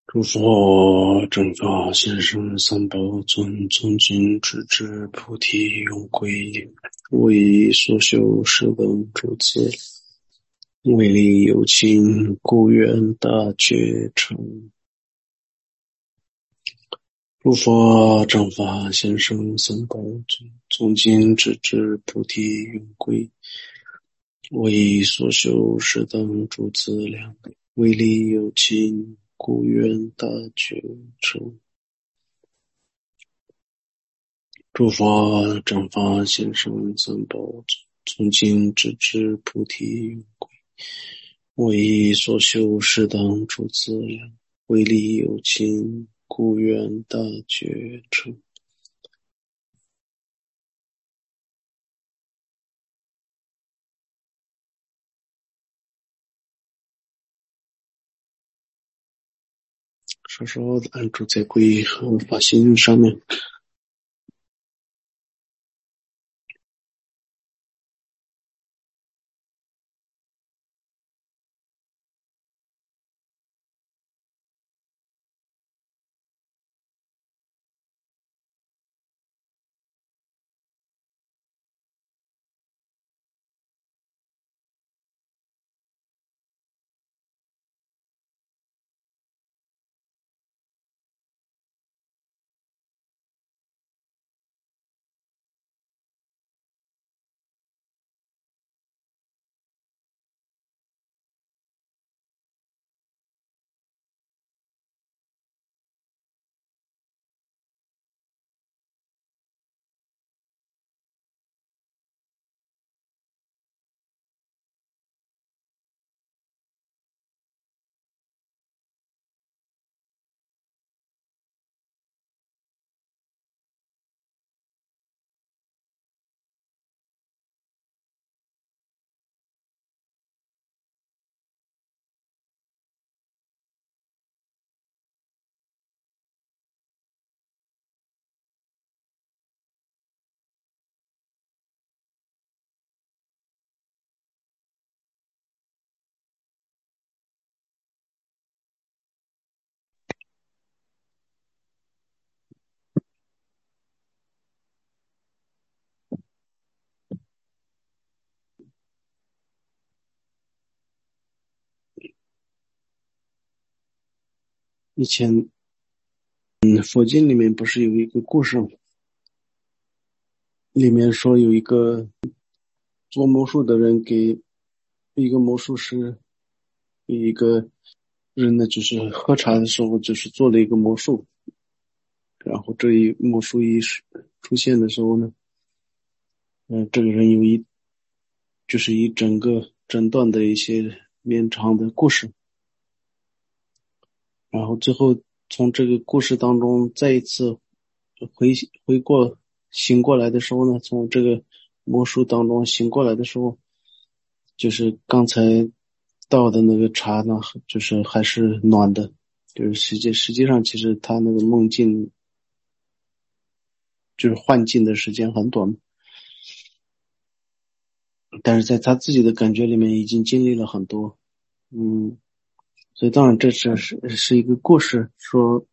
诸佛正法先生三宝尊，从今直至菩提永归。为所修是等诸子，为利有情，故愿大觉成。诸佛正法先生三宝尊，从今直至菩提永归。为所修是等诸资粮，为利有情，故愿大觉成。诸佛正法先生三宝尊，从今直至菩提永归。为所修是等诸资粮，为利有情，故愿大觉成。稍稍的按住在皈依和发心上面。以前佛经里面不是有一个故事，里面说有一个做魔术的人给一个魔术师一个人呢，就是喝茶的时候就是做了一个魔术，然后这一魔术一出现的时候呢，这个人就是一整段的一些绵长的故事，然后最后从这个故事当中再一次醒过来的时候呢，从这个魔术当中醒过来的时候，就是刚才倒的那个茶呢，就是还是暖的，就是实际上其实他那个梦境就是幻境的时间很短，但是在他自己的感觉里面已经经历了很多。所以当然这是一个故事，说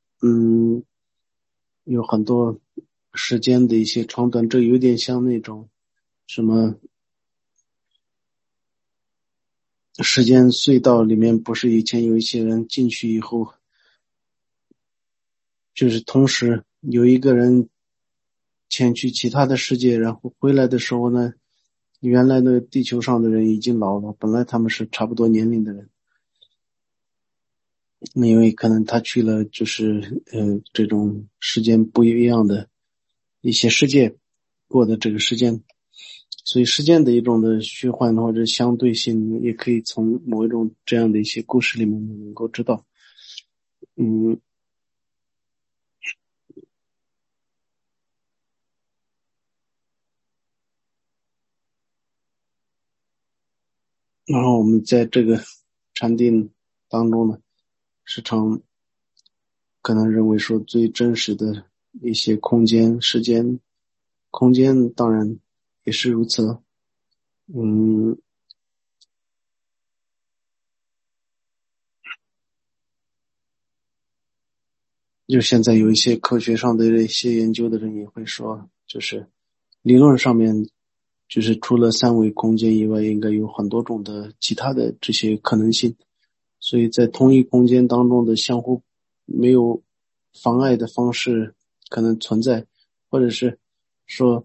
有很多时间的一些长短，这有点像那种什么时间隧道里面，不是以前有一些人进去以后，就是同时有一个人前去其他的世界，然后回来的时候呢，原来的地球上的人已经老了，本来他们是差不多年龄的人，那因为可能他去了就是这种时间不一样的一些世界过的这个时间，所以时间的一种的虚幻或者相对性，也可以从某一种这样的一些故事里面能够知道。然后我们在这个禅定当中呢，时常可能认为说最真实的一些空间、时间、空间当然也是如此。 就现在有一些科学上的一些研究的人也会说，就是理论上面，就是除了三维空间以外，应该有很多种的其他的这些可能性。所以在同一空间当中的相互没有妨碍的方式可能存在，或者是说，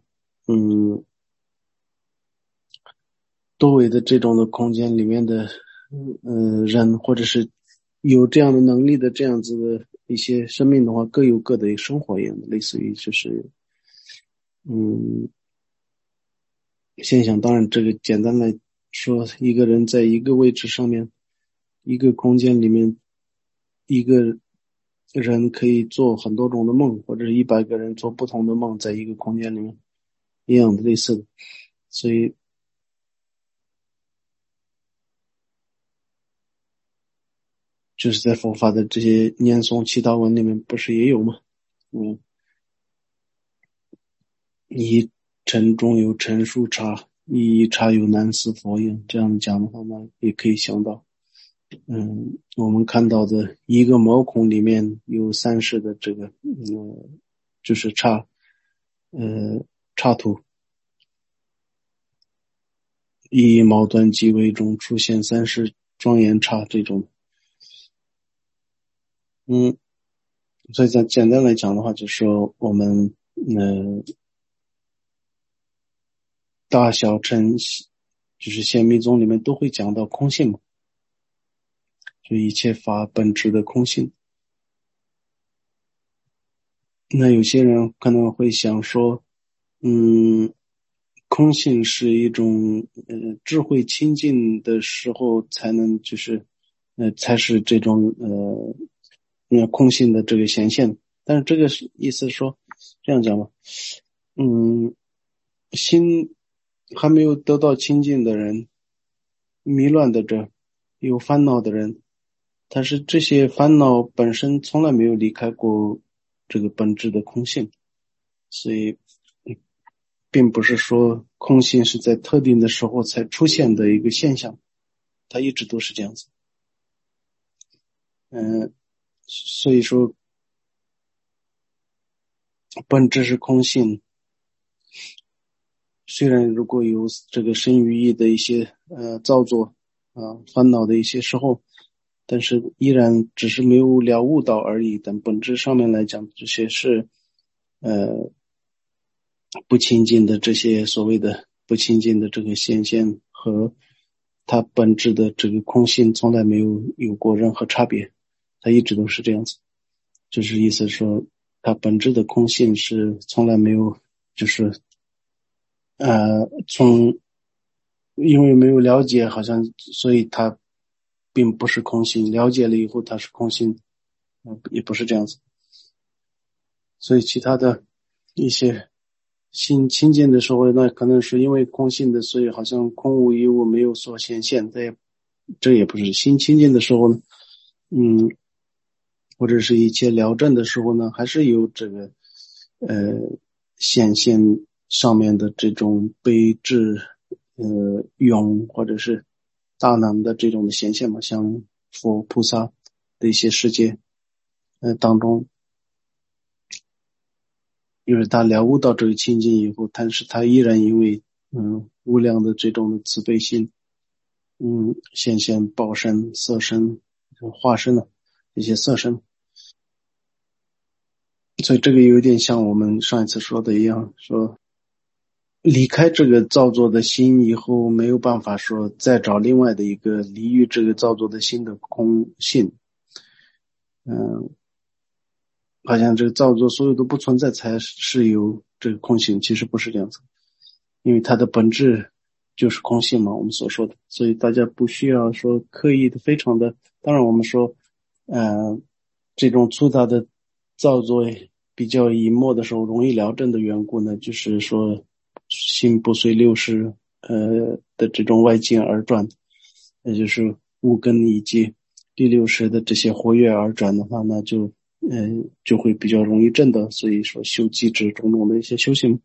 多维的这种的空间里面的人，或者是有这样的能力的这样子的一些生命的话，各有各的生活一样的，类似于就是嗯现象。当然这个简单来说，一个人在一个位置上面，一个空间里面，一个人可以做很多种的梦，或者是100个人做不同的梦，在一个空间里面一样的类似的。所以就是在佛法的这些念诵祈祷文里面不是也有吗？一尘中有尘数差，一差有难思佛印。这样讲的话呢，也可以想到，我们看到的一个毛孔里面有3世的这个，就是插图，以毛端极微中出现3世庄严刹这种，所以简单来讲的话，就是说我们，大小乘就是显密宗里面都会讲到空性嘛，就一切法本质的空性。那有些人可能会想说，空性是一种智慧清净的时候才能就是才是这种空性的这个显现。但是这个是意思说这样讲吧，心还没有得到清净的人，迷乱的人，有烦恼的人，但是这些烦恼本身从来没有离开过这个本质的空性，所以并不是说空性是在特定的时候才出现的一个现象，它一直都是这样子。所以说本质是空性，虽然如果有这个身语意的一些造作烦恼的一些时候，但是依然只是没有了悟到而已。但本质上面来讲，这些是不清净的，这些所谓的不清净的这个显现和它本质的这个空性从来没有过任何差别，它一直都是这样子。就是意思说它本质的空性是从来没有就是因为没有了解，好像所以它并不是空性，了解了以后它是空性，也不是这样子。所以其他的一些心清净的时候，那可能是因为空性的，所以好像空无一物，没有所显现。这也不是心清净的时候呢，或者是一切了证的时候呢，还是有这个显现上面的这种悲智勇或者是大能的这种的显现嘛，像佛菩萨的一些世界当中，就是他了悟到这个清净以后，但是他依然因为无量的这种的慈悲心，显现报身、色身、化身的这些色身。所以这个有点像我们上一次说的一样，说离开这个造作的心以后，没有办法说再找另外的一个离于这个造作的心的空性。好像这个造作所有都不存在才是有这个空性，其实不是这样子，因为它的本质就是空性嘛，我们所说的。所以大家不需要说刻意的非常的，当然我们说这种粗大的造作比较隐没的时候容易了证的缘故呢，就是说心不随六识的这种外境而转，也就是五根以及第六识的这些活跃而转的话，那就会比较容易证的。所以说修机制种种的一些修行，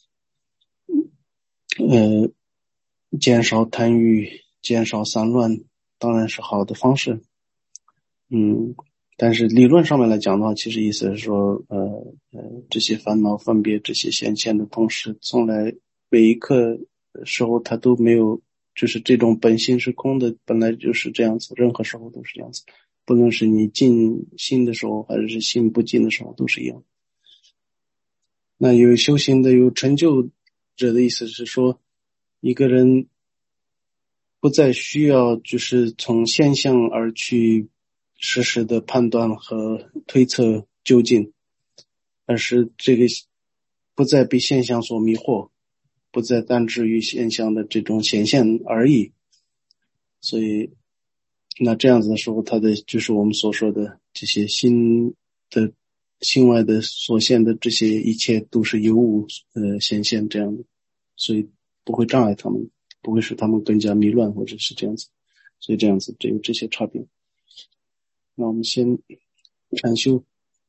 减少贪欲，减少散乱，当然是好的方式。 但是理论上面来讲的话，其实意思是说，这些烦恼分别这些显现的同时，从来每一刻时候它都没有，就是这种本性是空的，本来就是这样子，任何时候都是这样子，不论是你进心的时候，还是心不进的时候，都是一样。那有修行的、有成就者的意思是说，一个人不再需要就是从现象而去实时的判断和推测究竟，而是这个不再被现象所迷惑，不再单止于现象的这种显现而已。所以，那这样子的时候，它的就是我们所说的这些心外的所现的这些一切都是有物显现这样的，所以不会障碍他们，不会使他们更加迷乱或者是这样子。所以这样子只有这些差别。那我们先禅修，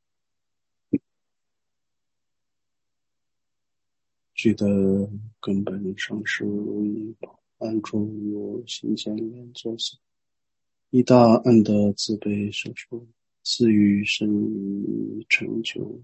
觉得根本上是无一宝，安住于我心间连作息。一大恩德慈悲摄受，赐予生于成就。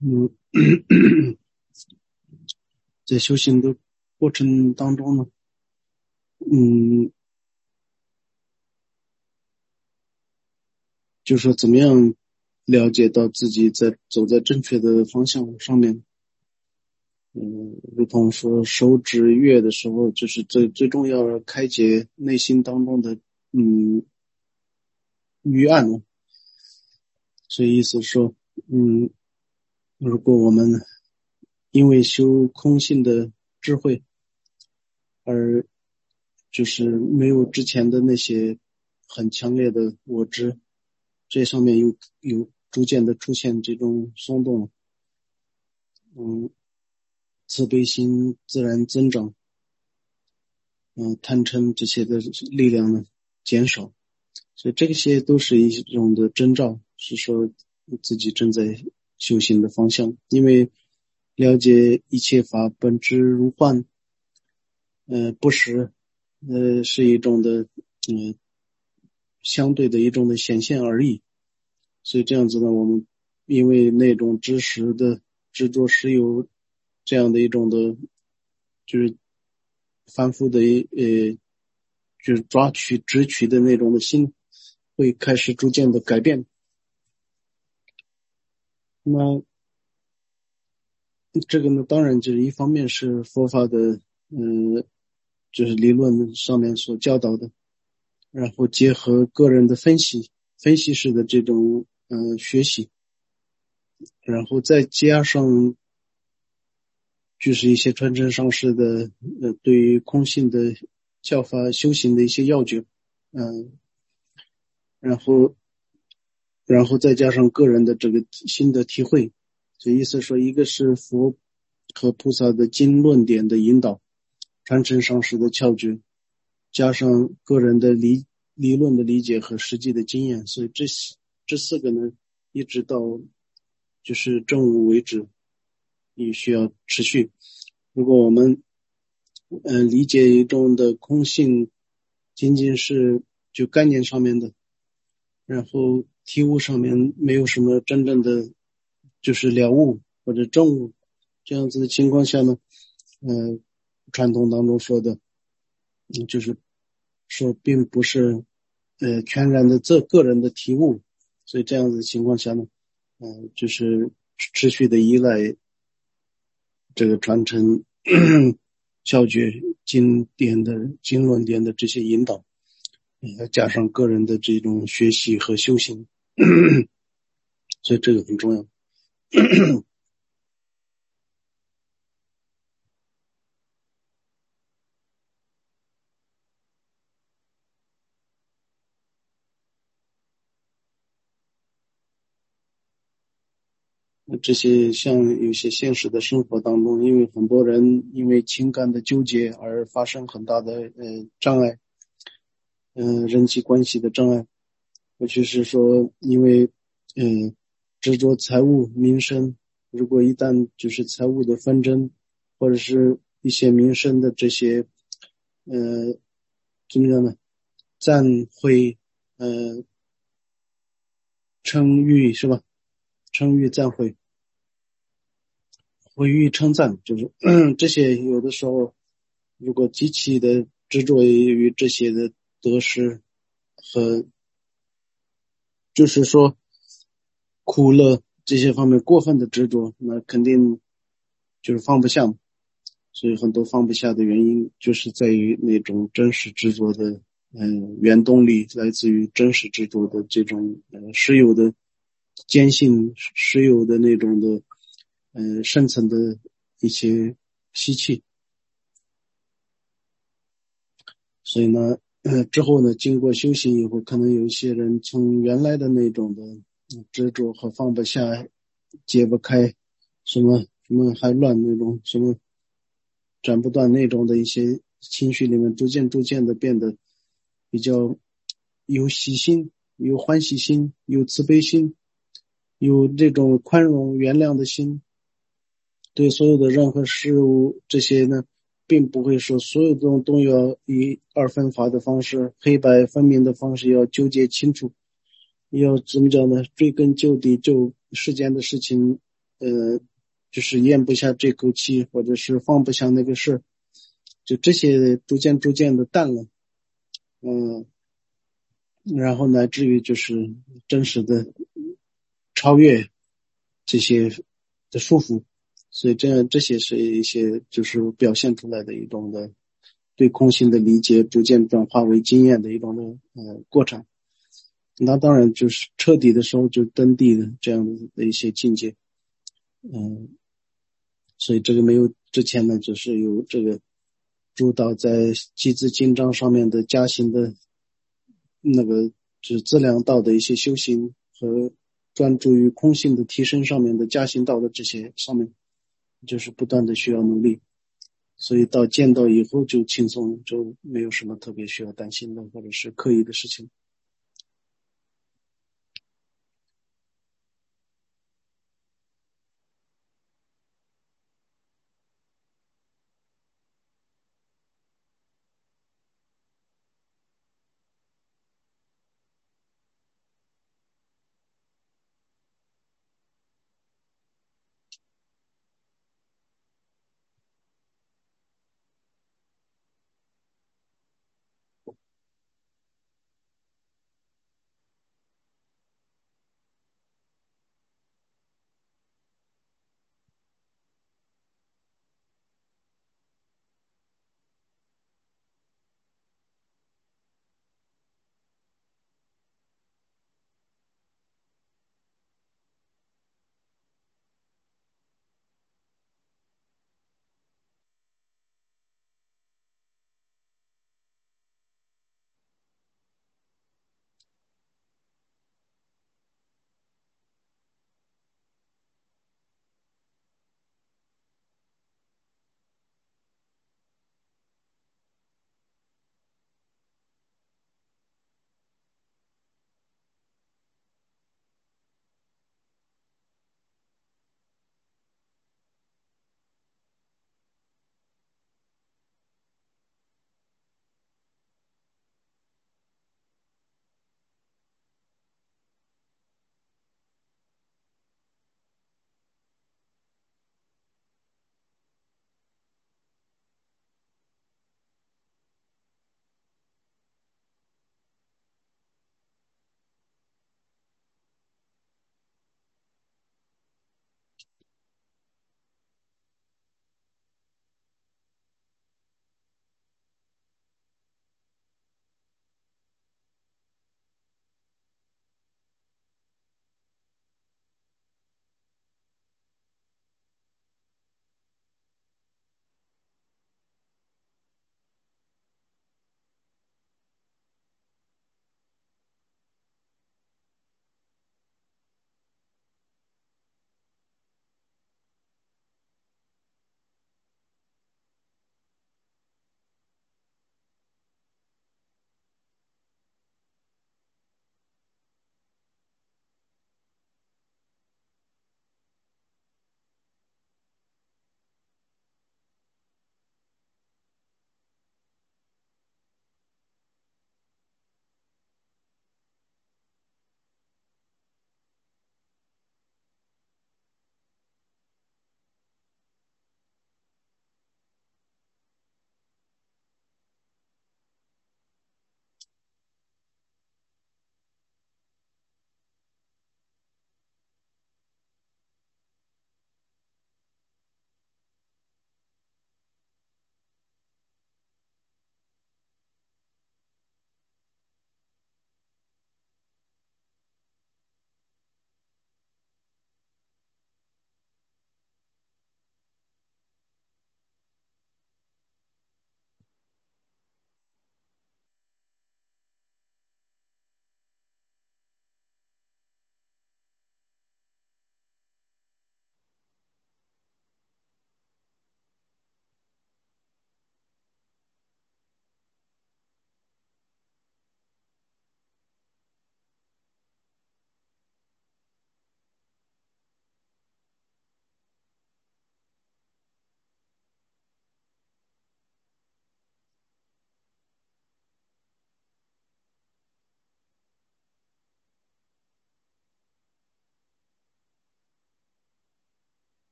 嗯，在修行的过程当中呢，嗯，就是说怎么样了解到自己走在正确的方向上面。如同说手指月的时候，就是最重要的开解内心当中的愚暗。所以意思说，如果我们因为修空性的智慧，而就是没有之前的那些很强烈的我执，这上面有逐渐的出现这种松动，慈悲心自然增长，贪嗔这些的力量呢减少，所以这些都是一种的征兆，是说自己正在修行的方向。因为了解一切法本质如幻，不实，是一种的相对的一种的显现而已。所以这样子呢，我们因为那种知识的执着是有这样的一种的，就是反复的就是执取的那种的心，会开始逐渐的改变。那这个呢，当然就是一方面是佛法的，就是理论上面所教导的，然后结合个人的分析式的这种学习，然后再加上就是一些传承上师的对于空性的教法修行的一些要诀，然后再加上个人的这个新的体会。这意思说，一个是佛和菩萨的经论点的引导，传承上师的窍诀，加上个人的理论的理解和实际的经验，所以这四个呢，一直到就是正悟为止，也需要持续。如果我们理解一种的空性仅仅是就概念上面的，然后体悟上面没有什么真正的就是了悟或者证悟，这样子的情况下呢，传统当中说的，就是说并不是全然的这个人的体悟，所以这样子的情况下呢，就是持续的依赖这个传承教诀经典的经论点的这些引导，要加上个人的这种学习和修行，所以这个很重要。这些像有些现实的生活当中，因为很多人因为情感的纠结而发生很大的障碍，人际关系的障碍，尤其是说因为执着财物名声，如果一旦就是财物的纷争，或者是一些民生的这些怎么样呢？赞会称誉是吧？称誉赞会。毁誉称赞，就是这些有的时候，如果极其的执着于这些的得失和，就是说苦乐这些方面过分的执着，那肯定就是放不下。所以很多放不下的原因，就是在于那种真实执着的，原动力来自于真实执着的这种实有的坚信，实有的那种的深层的一些习气。所以呢，之后呢，经过修行以后，可能有一些人从原来的那种的执着和放不下、解不开，什么还乱那种什么斩不断那种的一些情绪里面，逐渐的变得比较有喜心、有欢喜心、有慈悲心、有这种宽容原谅的心，对所有的任何事物这些呢，并不会说所有都要以二分法的方式、黑白分明的方式要纠结清楚，要怎么讲呢？追根究底，就世间的事情， 就是咽不下这口气，或者是放不下那个事，就这些逐渐的淡了。嗯，然后乃至于就是真实的超越这些的束缚，所以这些是一些就是表现出来的一种的对空性的理解，逐渐转化为经验的一种的过程。那当然就是彻底的时候，就登地的这样的一些境界。嗯，所以这个没有之前呢，就是有这个主导在集资经章上面的加行的那个就是资粮道的一些修行和专注于空性的提升上面的加行道的这些上面，就是不断的需要努力。所以到见到以后就轻松，就没有什么特别需要担心的或者是刻意的事情。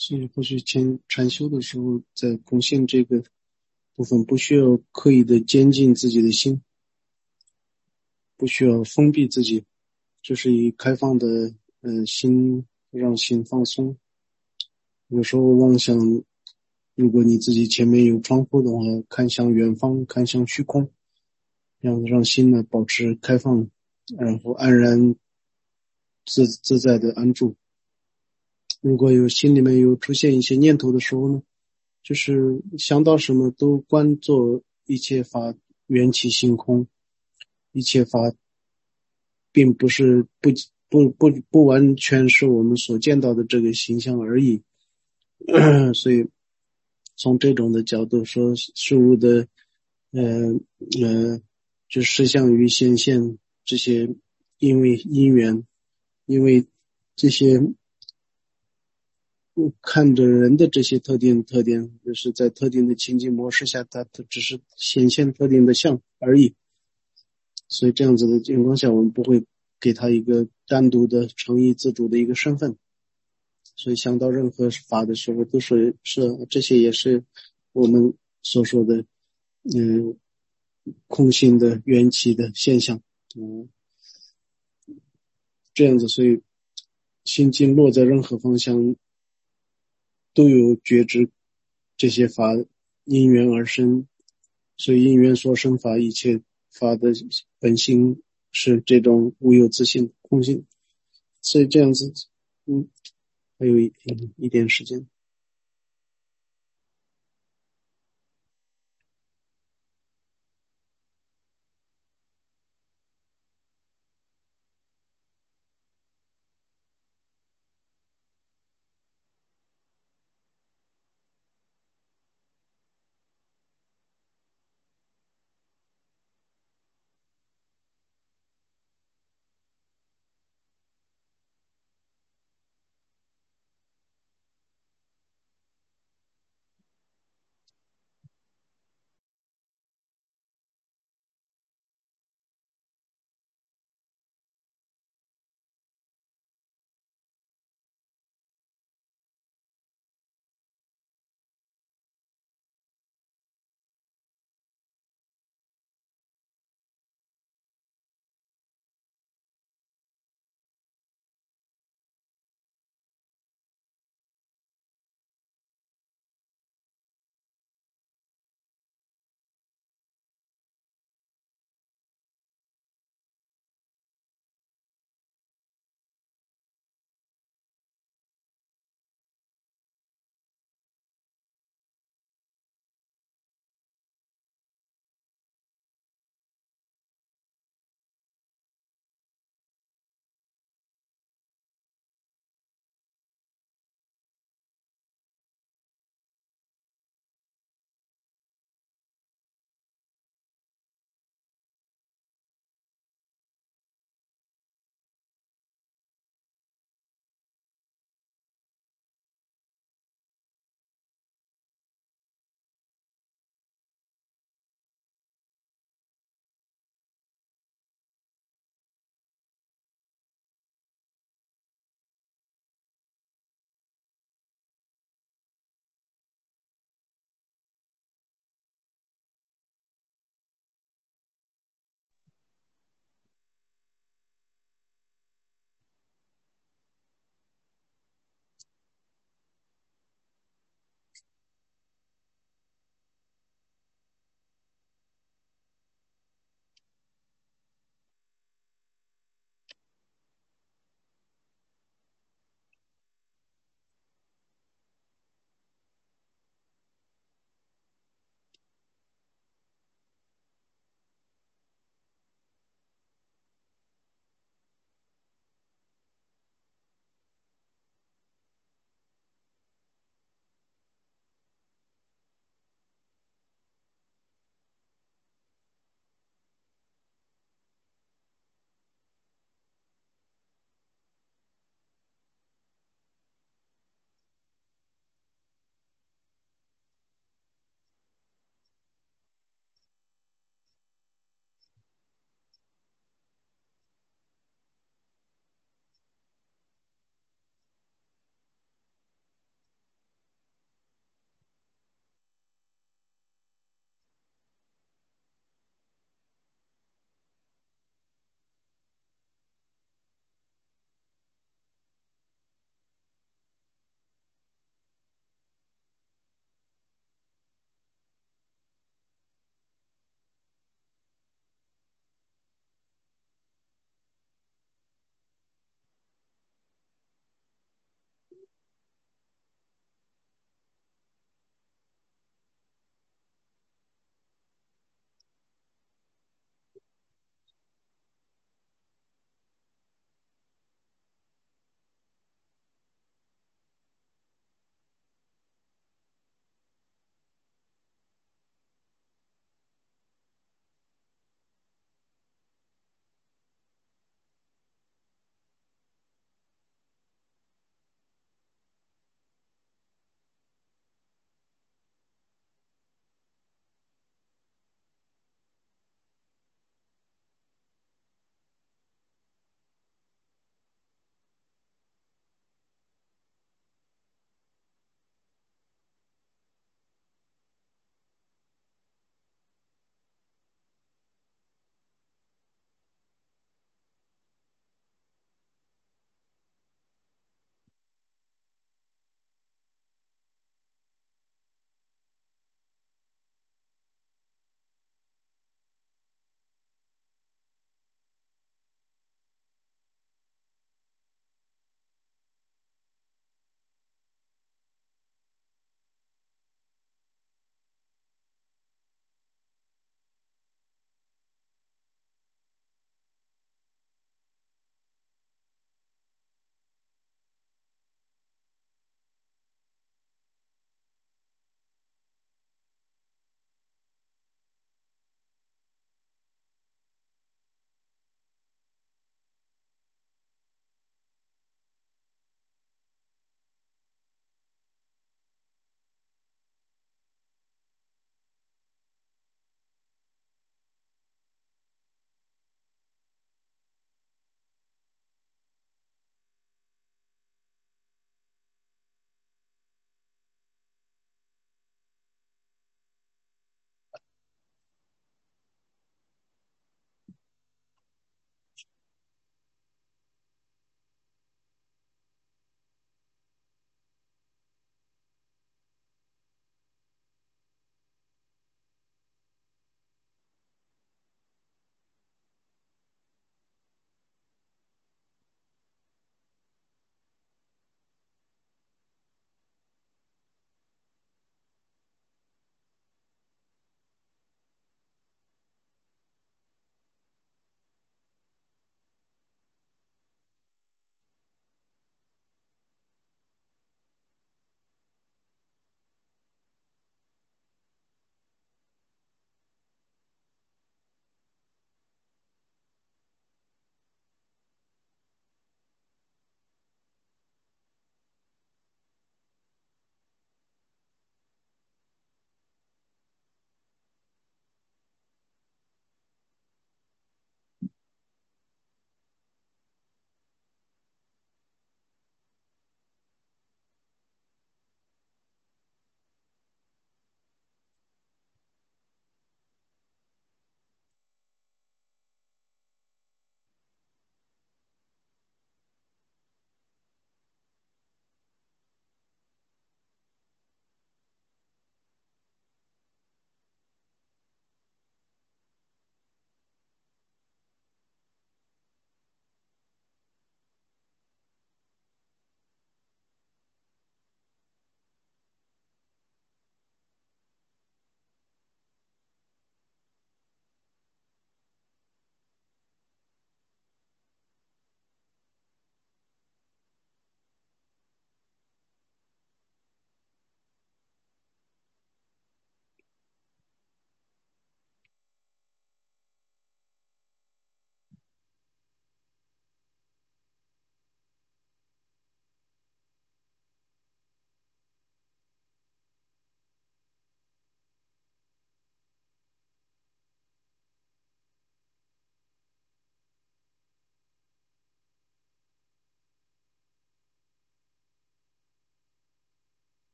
所以或许禅修的时候，在空性这个部分，不需要刻意的监禁自己的心，不需要封闭自己，就是以开放的心，让心放松。有时候妄想，如果你自己前面有窗户的话，看向远方，看向虚空，这样让心呢保持开放，然后安然自在的安住。如果有心里面有出现一些念头的时候呢，就是想到什么都观作一切法缘起性空，一切法并不是不完全是我们所见到的这个形象而已。所以从这种的角度说，事物的呃就实相与显现这些，因为因缘，因为这些看着人的这些特点，就是在特定的情境模式下，它只是显现特定的相而已。所以这样子的情况下，我们不会给他一个单独的诚意自主的一个身份。所以想到任何法的时候，都是这些也是我们所说的空性的缘起的现象。这样子，所以心经落在任何方向，都有觉知这些法因缘而生，所以因缘所生法，一切法的本性是这种无有自性空性。所以这样子，还有一点时间。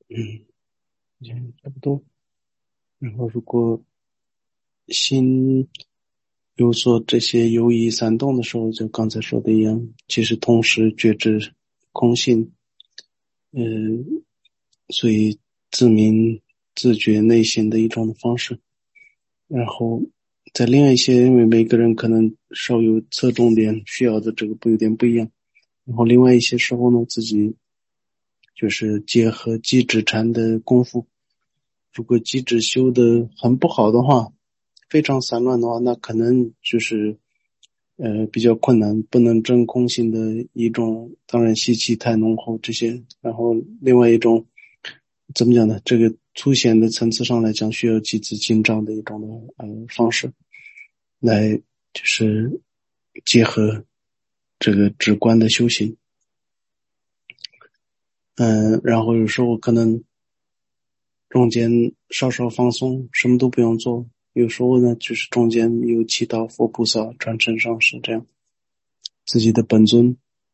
嗯，也差不多。然后如果心有所这些游移散动的时候，就刚才说的一样，其实同时觉知空性，所以自明自觉内心的一种方式。然后在另外一些，因为每个人可能稍有侧重点，需要的这个有点不一样。然后另外一些时候呢，自己就是结合机止禅的功夫。如果机止修的很不好的话，非常散乱的话，那可能就是比较困难，不能证空性的一种。当然习气太浓厚这些，然后另外一种怎么讲呢？这个粗显的层次上来讲，需要几次进账的一种的方式，来就是结合这个直观的修行。然后有时候可能中间稍稍放松，什么都不用做。有时候呢，就是中间有祈祷佛菩萨、传承上师这样，自己的本尊。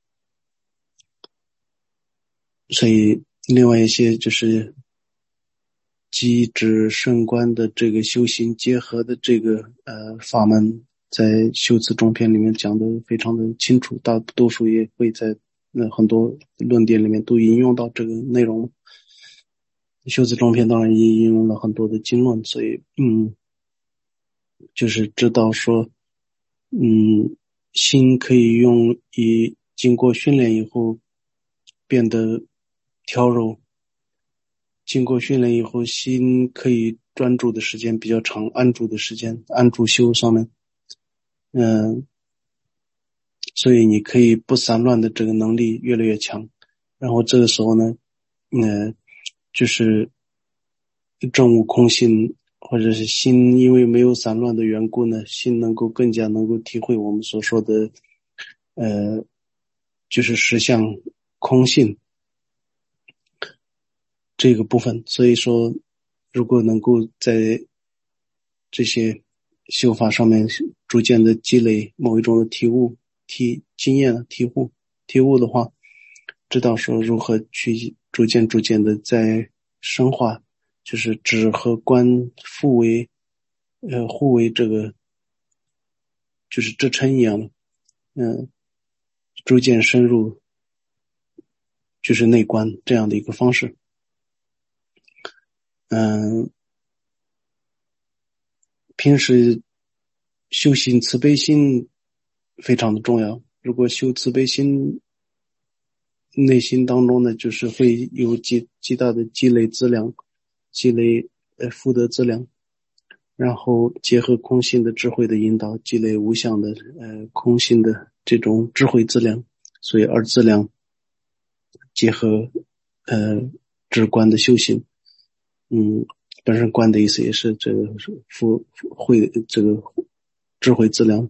所以另外一些就是机止圣观的这个修行结合的这个法门，在修辞中篇里面讲的非常的清楚，大多数也会在很多论点里面都引用到这个内容。修辞中篇当然也引用了很多的经论，所以就是知道说心可以经过训练以后变得调柔，经过训练以后心可以专注的时间比较长，安住的时间，安住修上面所以你可以不散乱的这个能力越来越强。然后这个时候呢就是证悟空性，或者是心因为没有散乱的缘故呢，心更加能够体会我们所说的就是实相空性这个部分。所以说如果能够在这些修法上面逐渐的积累某一种的经验体悟的话，知道说如何去逐渐的在深化，就是止和观互为这个就是支撑一样的逐渐深入就是内观这样的一个方式。平时修行慈悲心非常的重要。如果修慈悲心，内心当中呢，就是会有极大的积累资粮，积累福德资粮，然后结合空性的智慧的引导，积累无相的空性的这种智慧资粮。所以二资粮结合直观的修行。本身观的意思也是这个慧这个智慧资粮，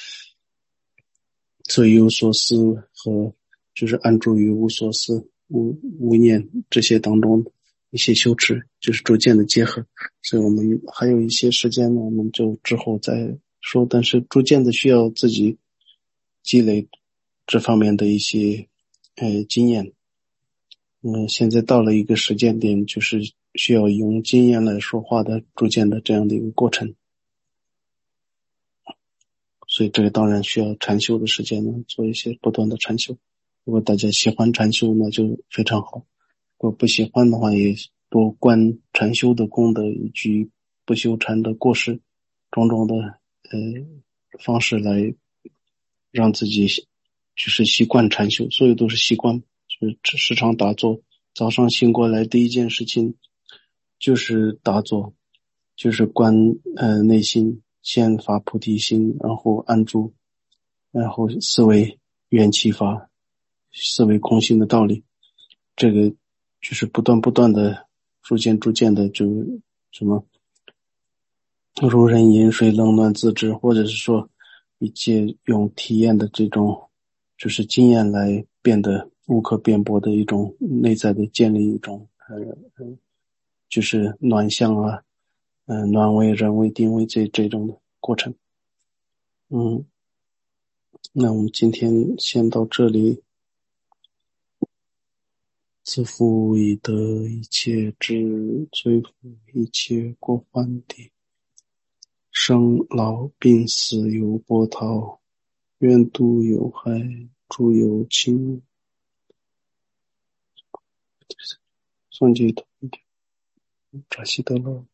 所以有所思和就是安住于无所思、无念这些当中一些修持，就是逐渐的结合。所以我们还有一些时间呢，我们就之后再说。但是逐渐的需要自己积累这方面的一些经验。现在到了一个时间点，就是需要用经验来说话的，逐渐的这样的一个过程。所以这个当然需要禅修的时间呢，做一些不断的禅修。如果大家喜欢禅修，那就非常好；如果不喜欢的话，也多观禅修的功德，以及不修禅的过失，种种的方式来让自己就是习惯禅修。所有都是习惯，就是时常打坐。早上醒过来第一件事情就是打坐，就是观内心，先发菩提心，然后安住，然后思维缘起法，思维空性的道理。这个就是不断的逐渐的就什么如人饮水冷暖自知，或者是说一切用体验的这种就是经验来变得无可辩驳的一种内在的建立一种就是暖相啊暖为人为定位这种的过程。那我们今天先到这里。 自负以得一切智，摧伏一切过患地。生老病死有波涛，愿度有害，诸有情。双节头一点，扎西德勒。